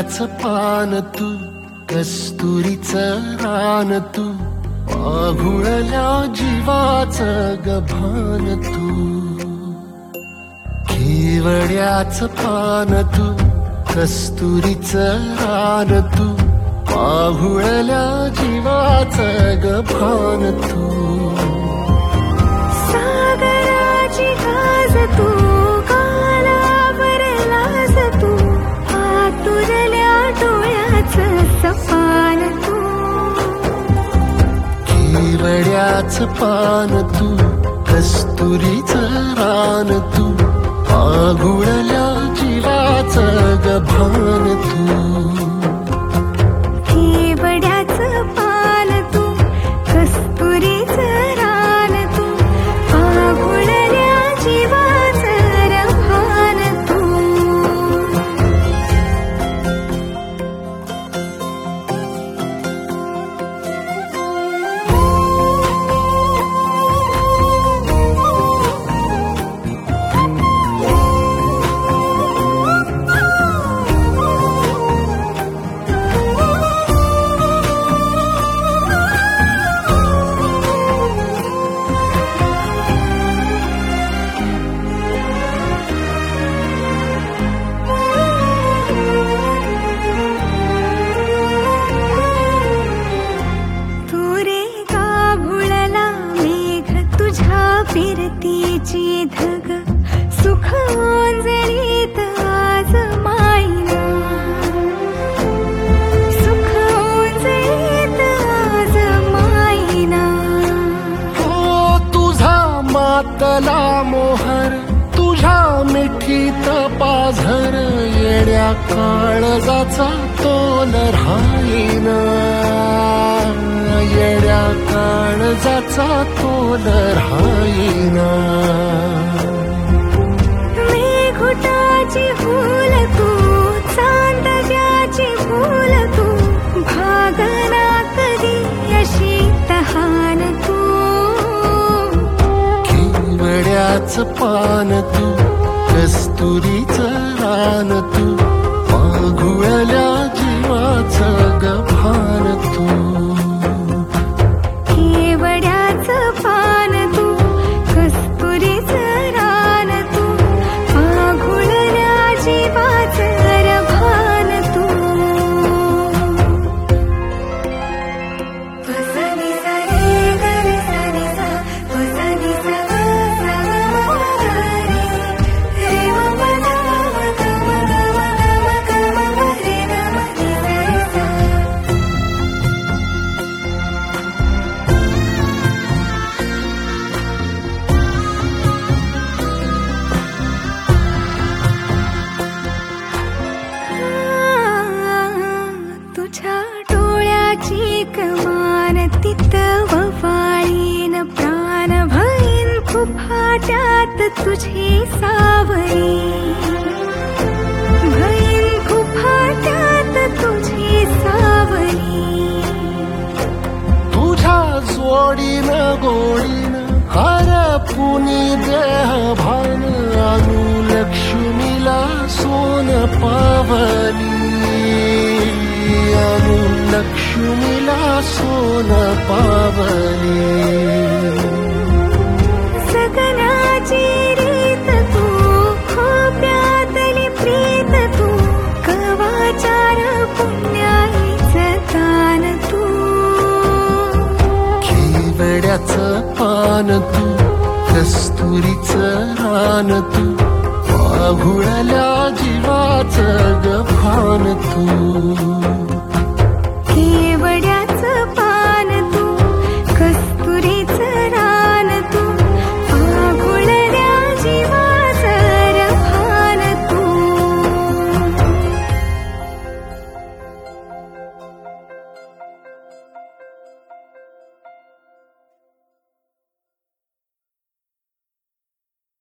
केवड्याचं पान तू, कस्तुरीचं रान तू, आघुळल्या जीवाचं गभान तू. केवड्याचं पान तू, कस्तुरीचं रान तू, आघुळल्या जीवाचं गभान तू. सागराची गाज तू, कालावरलास तू, आतुरल्या डोळ्याचं सपान तू. केवड्याचं पान तू, कस्तुरीचं रान तू, आघुळल्या जीवाचं गभान तू. केवड्याचं पान तू, कस्तुरीचं रान तू, आघुळल्या जीवाचं रभान तू. फिरतीची धग सुख ओंजळीत आज मायना, सुख ओंजळीत आज मायना. हो तुझा मातला मोहर, तुझ्या मिठीत पाझर, येड्या काळजाचा तोल राहीना, येड्या काळजाचा तोल राहीना. मेघुटाची फूल तू, चांदण्याची फूल तू, भागना कधी अशी तहान तू. केवड्याचं पान तू, कस्तुरीचं रान तू, आघुळल्या जीवाचं गभान तू. केवड्याचं पान तू, कस्तुरीचं रान तू, आघुळल्या जीवाचं रभान तू. वसनी सा रे ग रे सा रे सा, वसनी सा ग सा ग रे, रे म प ध म ग म ग म ग म रे ग म रे सा रे सा. तुझ्या डोळ्याची कमान तिथं ववाळीन प्राण भईन खुफाट्यात तुझी सावरी, भईन खुफाट्यात तुझी सावरी. तुझ्या जोडीनं गोडीनं हरपुनी देह भान, अनुलक्ष्मीला सोन पावली, अनुलक्ष्मीला सोन पावली. सगनाची रीत तू, खोप्यातली प्रीत तू, कवाचार पुण्याईचं दान तू. केवड्याचं पान तू, कस्तुरीचं रान तू, आघुळल्या जीवाचं गभान तू.